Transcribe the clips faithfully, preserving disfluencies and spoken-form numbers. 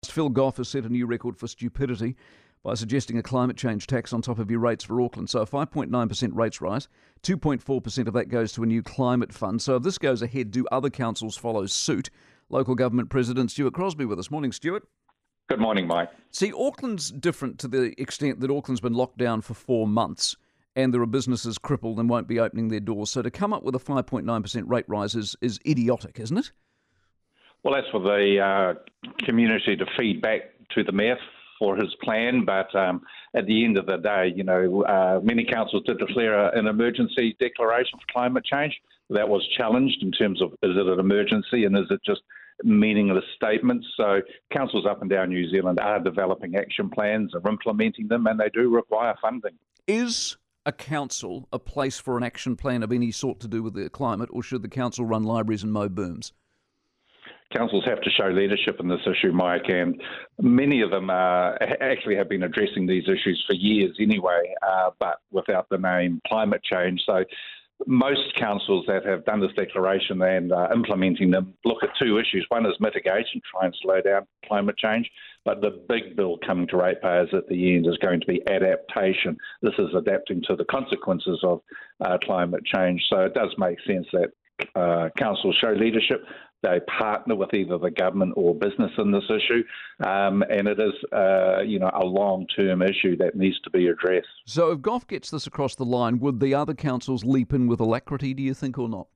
Phil Goff has set a new record for stupidity by suggesting a climate change tax on top of your rates for Auckland. So a five point nine percent rates rise, two point four percent of that goes to a new climate fund. So if this goes ahead, do other councils follow suit? Local Government President Stuart Crosby with us. Morning, Stuart. Good morning, Mike. See, Auckland's different to the extent that Auckland's been locked down for four months and there are businesses crippled and won't be opening their doors. So to come up with a five point nine percent rate rise is, is idiotic, isn't it? Well, that's for the uh, community to feed back to the Mayor for his plan, but um, at the end of the day, you know, uh, many councils did declare an emergency declaration for climate change. That was challenged in terms of, is it an emergency and is it just meaningless statements? So councils up and down New Zealand are developing action plans, are implementing them, and they do require funding. Is a council a place for an action plan of any sort to do with the climate, or should the council run libraries and mow booms? Councils have to show leadership in this issue, Mike, and many of them uh, actually have been addressing these issues for years anyway, uh, but without the name climate change. So most councils that have done this declaration and uh, implementing them look at two issues. One is mitigation, try and slow down climate change, but the big bill coming to ratepayers at the end is going to be adaptation. This is adapting to the consequences of uh, climate change. So it does make sense that uh, councils show leadership. They partner with either the government or business in this issue, um, and it is, uh, you know, a long-term issue that needs to be addressed. So if Goff gets this across the line, would the other councils leap in with alacrity, do you think, or not?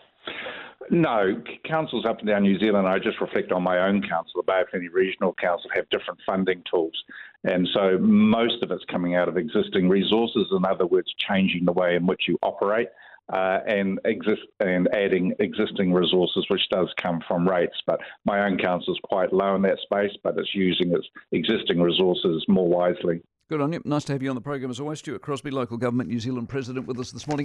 No, councils up and down New Zealand, I just reflect on my own council, the Bay of Plenty Regional Council, have different funding tools. And so most of it's coming out of existing resources, in other words, changing the way in which you operate. Uh, and exist and adding existing resources, which does come from rates. But my own council is quite low in that space, but it's using its existing resources more wisely. Good on you. Nice to have you on the program as always. Stuart Crosby, Local Government New Zealand President, with us this morning.